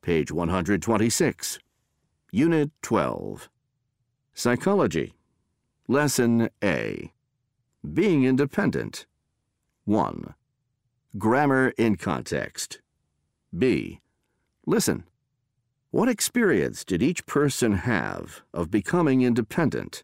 page 126. Unit 12. Psychology. Lesson A. Being independent. 1. Grammar in context. B. Listen. What experience did each person have of becoming independent?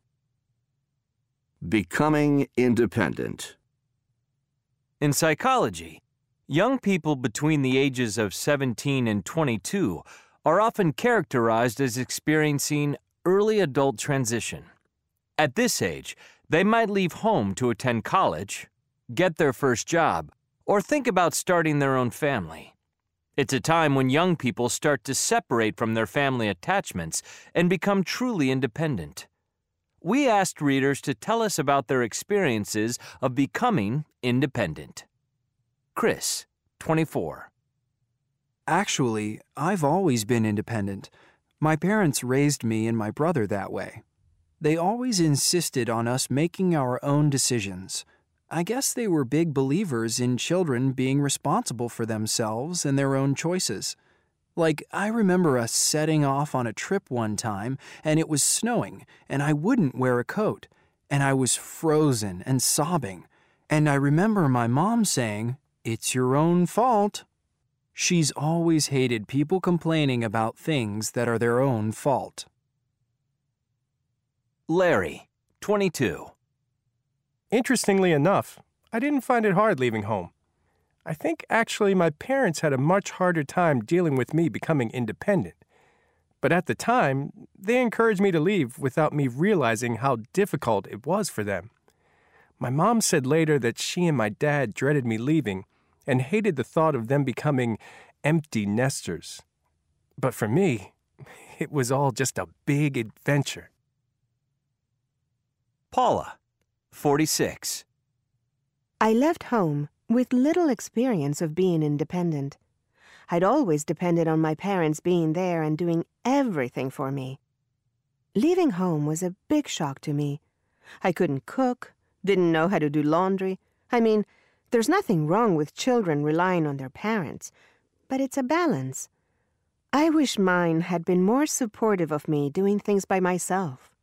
Becoming independent. In psychology, young people between the ages of 17 and 22 are often characterized as experiencing early adult transition. At this age, they might leave home to attend college, get their first job, or think about starting their own family. It's a time when young people start to separate from their family attachments and become truly independent. We asked readers to tell us about their experiences of becoming independent. Chris, 24. Actually, I've always been independent. My parents raised me and my brother that way. They always insisted on us making our own decisions. I guess they were big believers in children being responsible for themselves and their own choices. Like, I remember us setting off on a trip one time, and it was snowing, and I wouldn't wear a coat, and I was frozen and sobbing. And I remember my mom saying, "It's your own fault." She's always hated people complaining about things that are their own fault. Larry, 22. Interestingly enough, I didn't find it hard leaving home. I think actually my parents had a much harder time dealing with me becoming independent. But at the time, they encouraged me to leave without me realizing how difficult it was for them. My mom said later that she and my dad dreaded me leaving and hated the thought of them becoming empty nesters. But for me, it was all just a big adventure. Paula, 46. I left home with little experience of being independent. I'd always depended on my parents being there and doing everything for me. Leaving home was a big shock to me. I couldn't cook, didn't know how to do laundry. I mean, there's nothing wrong with children relying on their parents, but it's a balance. I wish mine had been more supportive of me doing things by myself.